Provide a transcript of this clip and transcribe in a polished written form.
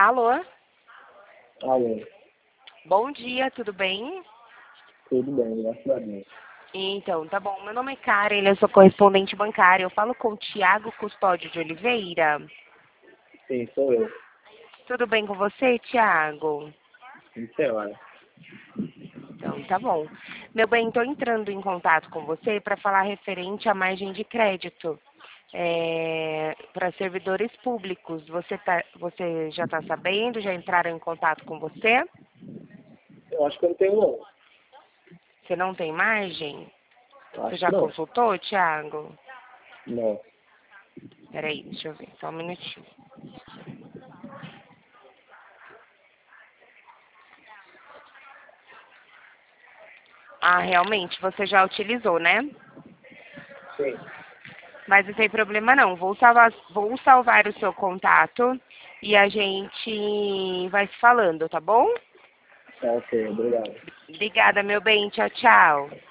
Alô? Alô, Bom dia, tudo bem? tudo bem, graças a Deus. Então, tá bom. Meu nome é Karen, eu sou correspondente bancária. Eu falo com o Tiago Custódio de Oliveira. Sim, sou eu. Tudo bem com você, Tiago? Sim, senhora. Então, tá bom. Meu bem, estou entrando em contato com você para falar referente à margem de crédito para servidores públicos. Você já está sabendo? Já entraram em contato com você? Eu acho que eu não tenho não. Você não tem margem? Eu Você acho que já não. consultou, Tiago? Não. Peraí, deixa eu ver, só um minutinho. Ah, realmente, você já utilizou, né? Sim. Mas não tem problema não. Vou salvar o seu contato e a gente vai se falando, tá bom? Tá ok, obrigado. Obrigada, meu bem. Tchau, tchau.